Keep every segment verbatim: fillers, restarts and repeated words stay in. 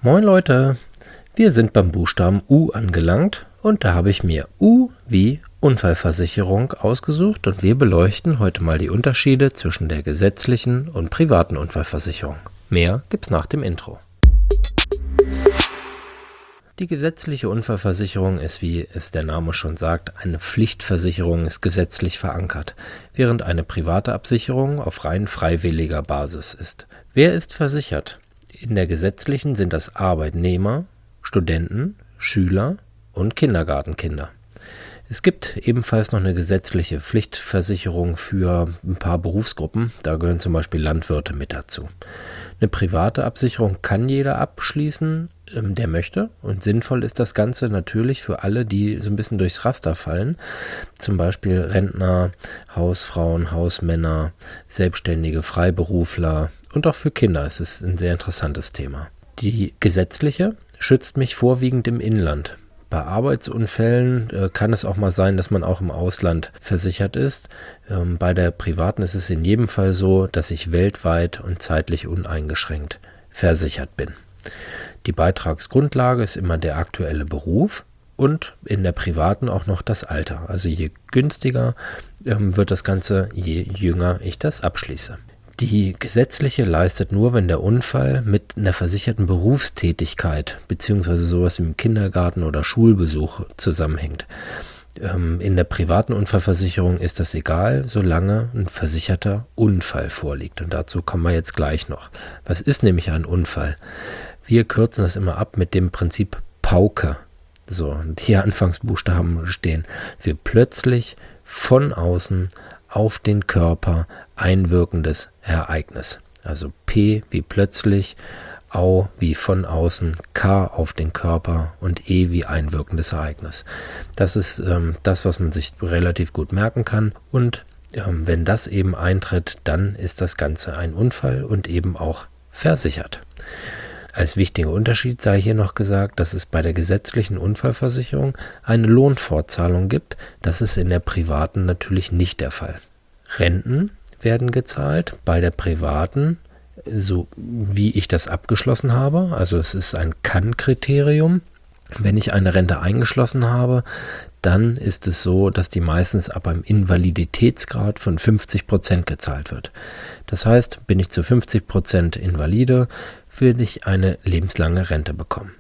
Moin Leute, wir sind beim Buchstaben U angelangt und da habe ich mir U wie Unfallversicherung ausgesucht und wir beleuchten heute mal die Unterschiede zwischen der gesetzlichen und privaten Unfallversicherung. Mehr gibt's nach dem Intro. Die gesetzliche Unfallversicherung ist, wie es der Name schon sagt, eine Pflichtversicherung, ist gesetzlich verankert, während eine private Absicherung auf rein freiwilliger Basis ist. Wer ist versichert? In der gesetzlichen sind das Arbeitnehmer, Studenten, Schüler und Kindergartenkinder. Es gibt ebenfalls noch eine gesetzliche Pflichtversicherung für ein paar Berufsgruppen, da gehören zum Beispiel Landwirte mit dazu. Eine private Absicherung kann jeder abschließen, der möchte, und sinnvoll ist das Ganze natürlich für alle, die so ein bisschen durchs Raster fallen, zum Beispiel Rentner, Hausfrauen, Hausmänner, Selbstständige, Freiberufler und auch für Kinder. Es ist ein sehr interessantes Thema. Die gesetzliche schützt mich vorwiegend im Inland. Bei Arbeitsunfällen äh, kann es auch mal sein, dass man auch im Ausland versichert ist. Ähm, bei der privaten ist es in jedem Fall so, dass ich weltweit und zeitlich uneingeschränkt versichert bin. Die Beitragsgrundlage ist immer der aktuelle Beruf und in der privaten auch noch das Alter. Also je günstiger ähm, wird das Ganze, je jünger ich das abschließe. Die gesetzliche leistet nur, wenn der Unfall mit einer versicherten Berufstätigkeit bzw. sowas wie im Kindergarten oder Schulbesuch zusammenhängt. Ähm, in der privaten Unfallversicherung ist das egal, solange ein versicherter Unfall vorliegt. Und dazu kommen wir jetzt gleich noch. Was ist nämlich ein Unfall? Wir kürzen das immer ab mit dem Prinzip Pauke. So, und hier Anfangsbuchstaben stehen für plötzlich von außen auf den Körper einwirkendes Ereignis. Also P wie plötzlich, Au wie von außen, K auf den Körper und E wie einwirkendes Ereignis. Das ist ähm, das, was man sich relativ gut merken kann. Und ähm, wenn das eben eintritt, dann ist das Ganze ein Unfall und eben auch versichert. Als wichtiger Unterschied sei hier noch gesagt, dass es bei der gesetzlichen Unfallversicherung eine Lohnfortzahlung gibt. Das ist in der privaten natürlich nicht der Fall. Renten werden gezahlt bei der privaten, so wie ich das abgeschlossen habe. Also es ist ein Kann-Kriterium. Wenn ich eine Rente eingeschlossen habe, dann ist es so, dass die meistens ab einem Invaliditätsgrad von fünfzig Prozent gezahlt wird. Das heißt, bin ich zu fünfzig Prozent Invalide, würde ich eine lebenslange Rente bekommen.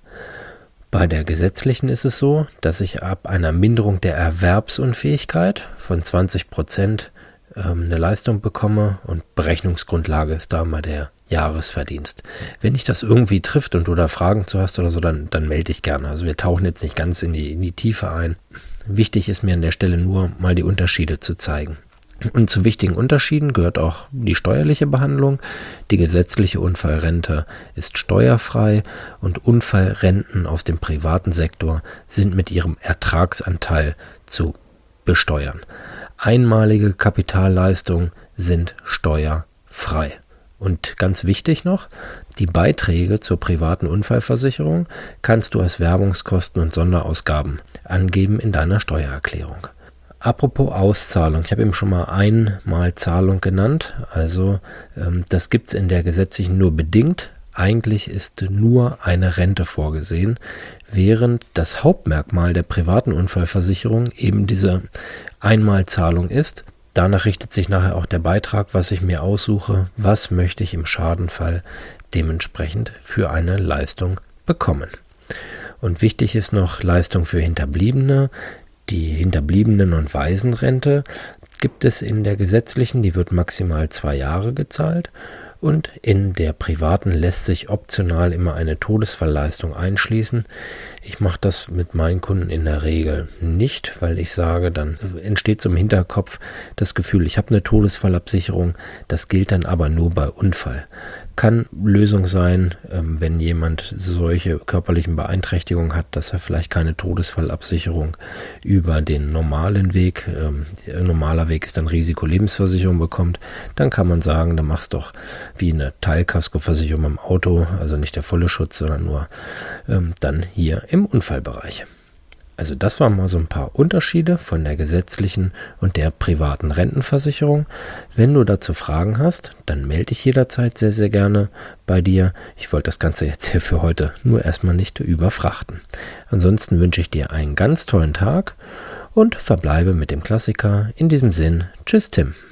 Bei der gesetzlichen ist es so, dass ich ab einer Minderung der Erwerbsunfähigkeit von zwanzig Prozent ähm, eine Leistung bekomme und Berechnungsgrundlage ist da mal der Jahresverdienst. Wenn dich das irgendwie trifft und du da Fragen zu hast oder so, dann, dann melde dich gerne. Also wir tauchen jetzt nicht ganz in die, in die Tiefe ein. Wichtig ist mir an der Stelle nur, mal die Unterschiede zu zeigen. Und zu wichtigen Unterschieden gehört auch die steuerliche Behandlung. Die gesetzliche Unfallrente ist steuerfrei und Unfallrenten aus dem privaten Sektor sind mit ihrem Ertragsanteil zu besteuern. Einmalige Kapitalleistungen sind steuerfrei. Und ganz wichtig noch, die Beiträge zur privaten Unfallversicherung kannst du als Werbungskosten und Sonderausgaben angeben in deiner Steuererklärung. Apropos Auszahlung, ich habe eben schon mal einmal Zahlung genannt, also ähm, das gibt es in der gesetzlichen nur bedingt. Eigentlich ist nur eine Rente vorgesehen, während das Hauptmerkmal der privaten Unfallversicherung eben diese Einmalzahlung ist. Danach richtet sich nachher auch der Beitrag, was ich mir aussuche, was möchte ich im Schadenfall dementsprechend für eine Leistung bekommen. Und wichtig ist noch Leistung für Hinterbliebene. Die Hinterbliebenen- und Waisenrente gibt es in der gesetzlichen, die wird maximal zwei Jahre gezahlt. Und in der privaten lässt sich optional immer eine Todesfallleistung einschließen. Ich mache das mit meinen Kunden in der Regel nicht, weil ich sage, dann entsteht so im Hinterkopf das Gefühl, ich habe eine Todesfallabsicherung, das gilt dann aber nur bei Unfall. Kann Lösung sein, wenn jemand solche körperlichen Beeinträchtigungen hat, dass er vielleicht keine Todesfallabsicherung über den normalen Weg, äh, normaler Weg ist dann Risikolebensversicherung bekommt, dann kann man sagen, dann mach's doch wie eine Teilkaskoversicherung im Auto, also nicht der volle Schutz, sondern nur ähm, dann hier im Unfallbereich. Also das waren mal so ein paar Unterschiede von der gesetzlichen und der privaten Rentenversicherung. Wenn du dazu Fragen hast, dann melde dich jederzeit sehr, sehr gerne bei dir. Ich wollte das Ganze jetzt hier für heute nur erstmal nicht überfrachten. Ansonsten wünsche ich dir einen ganz tollen Tag und verbleibe mit dem Klassiker. In diesem Sinn, tschüss Tim.